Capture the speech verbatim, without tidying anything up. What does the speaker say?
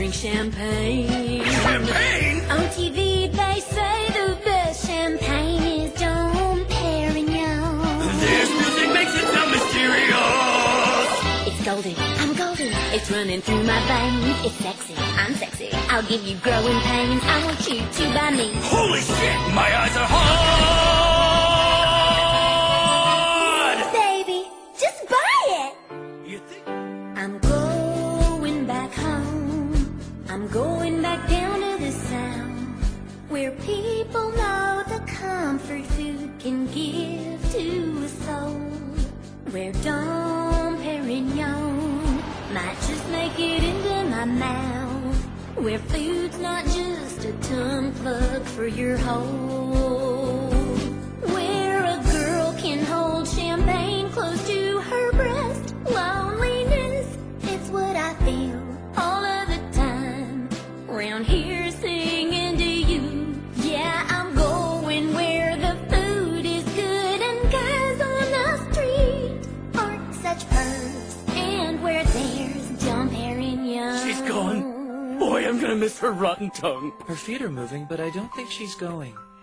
drink champagne. Champagne? On T V they say the best champagne is Dom Perignon. This music makes it sound mysterious. It's golden, I'm golden. It's running through my veins. It's sexy, I'm sexy. I'll give you growing pains. I want you to buy me. Holy shit, my eyes are hard! Baby, just buy it. You think? I'm going back home. I'm going back down to the South, where people know the comfort food can give to a soul, where Dom Perignon might just make it into my mouth, where food's not just a tongue plug for your hole, where a girl can hold champagne close to her breast. Loneliness, it's what I feel all of the time, round here singing to you. Yeah, I'm going where the food is good and guys on the street aren't such perks, and where there's Dom Perignon. She's gone. Boy, I'm gonna miss her rotten tongue. Her feet are moving, but I don't think she's going.